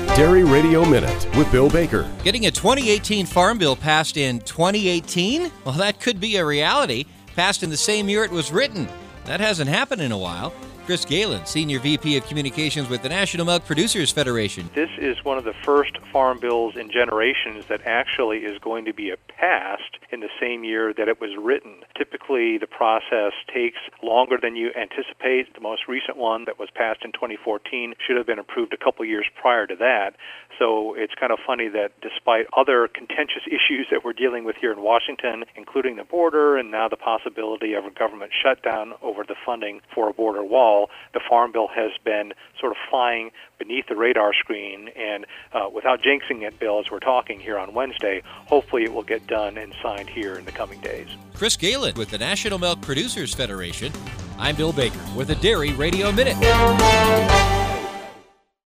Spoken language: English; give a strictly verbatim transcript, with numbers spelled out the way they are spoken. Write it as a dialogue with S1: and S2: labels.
S1: Dairy Radio Minute with Bill Baker.
S2: Getting a twenty eighteen Farm Bill passed in twenty eighteen? Well, that could be a reality. Passed in the same year it was written. That hasn't happened in a while. Chris Galen, Senior V P of Communications with the National Milk Producers Federation.
S3: This is one of the first farm bills in generations that actually is going to be passed in the same year that it was written. Typically, the process takes longer than you anticipate. The most recent one that was passed in twenty fourteen should have been approved a couple years prior to that. So it's kind of funny that despite other contentious issues that we're dealing with here in Washington, including the border and now the possibility of a government shutdown over the funding for a border wall, the Farm Bill has been sort of flying beneath the radar screen. And uh, without jinxing it, Bill, as we're talking here on Wednesday, hopefully it will get done and signed here in the coming days.
S2: Chris Galen with the National Milk Producers Federation. I'm Bill Baker with a Dairy Radio Minute.